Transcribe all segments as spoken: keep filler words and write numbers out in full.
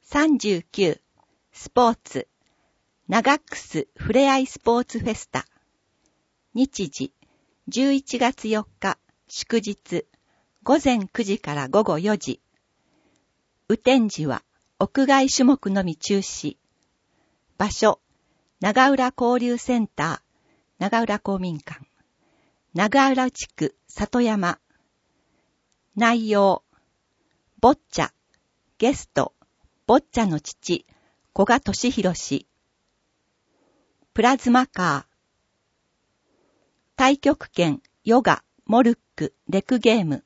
さんじゅうきゅうスポーツナガックスふれあいスポーツフェスタ日時じゅういちがつよっか祝日ごぜんくじからごごよじ雨天時は屋外種目のみ中止場所長浦交流センター長浦公民館長浦地区里山内容ボッチャゲストボッチャの父古賀俊博氏プラズマカー太極拳ヨガモルックレクゲーム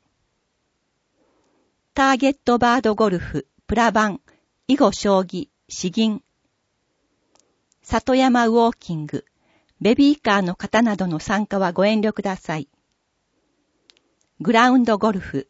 ターゲットバードゴルフプラバン囲碁将棋詩吟里山ウォーキングベビーカーの方などの参加はご遠慮ください。グラウンドゴルフ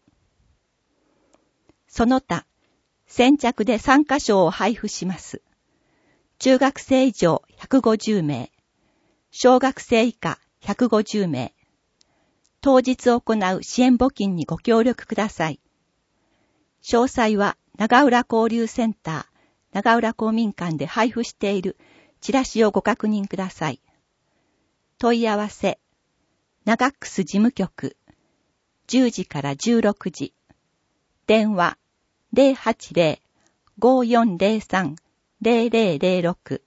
その他先着で参加賞を配布します。中学生以上ひゃくごじゅうめい、小学生以下ひゃくごじゅうめい、当日行う支援募金にご協力ください。詳細は長浦交流センター、長浦公民館で配布しているチラシをご確認ください。問い合わせ、ナガックス事務局、じゅうじからじゅうろくじ、電話、ゼロはちゼロ ごーよんゼロさん ゼロゼロゼロろく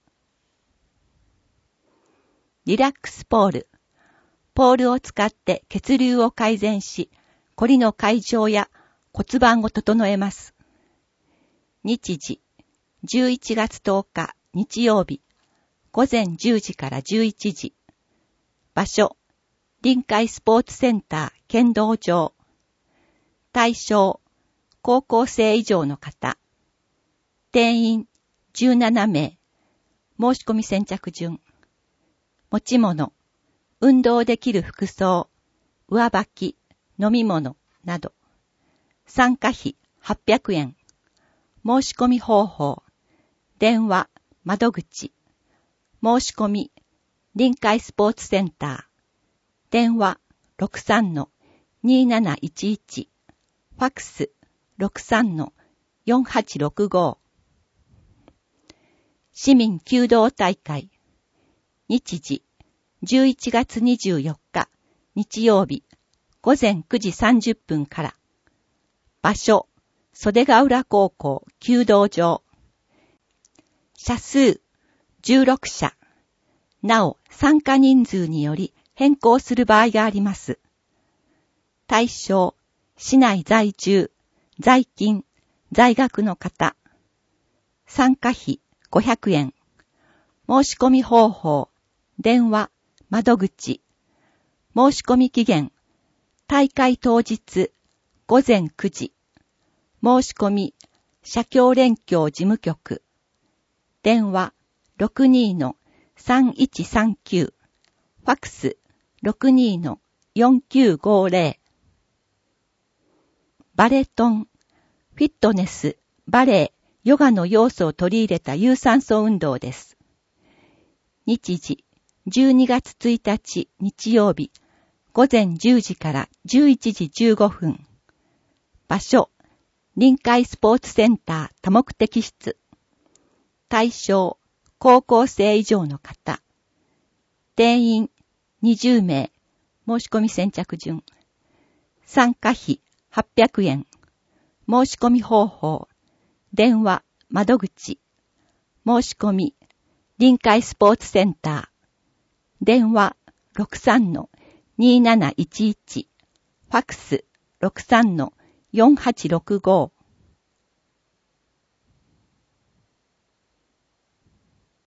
リラックスポール。ポールを使って血流を改善し、コリの解消や骨盤を整えます。日時、じゅういちがつとおか日曜日、ごぜんじゅうじからじゅういちじ。場所、臨海スポーツセンター剣道場。対象、高校生以上の方。定員じゅうななめい。申し込み先着順。持ち物、運動できる服装、上履き、飲み物など。参加費はっぴゃくえん。申し込み方法、電話、窓口。申し込み、臨海スポーツセンター。電話 ろくさんのにーなないちいち。ファックス ろくさんのよんはちろくご。市民弓道大会。日時、じゅういちがつにじゅうよっか、日曜日、ごぜんくじさんじゅっぷんから。場所、袖ヶ浦高校弓道場。社数、じゅうろくしゃ。なお、参加人数により変更する場合があります。対象、市内在住、在勤、在学の方。参加費ごひゃくえん。申し込み方法、電話、窓口。申し込み期限、大会当日、ごぜんくじ。申し込み、社協連協事務局。電話、ろくにのさんいちさんきゅう。ファックス、ろくにのよんきゅうごぜろ。バレトン、フィットネス、バレエ、ヨガの要素を取り入れた有酸素運動です。日時、じゅうにがつついたち日曜日、ごぜんじゅうじからじゅういちじじゅうごふん。場所、臨海スポーツセンター多目的室。対象、高校生以上の方。定員にじゅうめい。申し込み先着順。参加費はっぴゃくえん。申し込み方法。電話、窓口。申し込み、臨海スポーツセンター。電話、ろくさんのにーなないちいち。ファックス、ろくさんのよんはちろくご。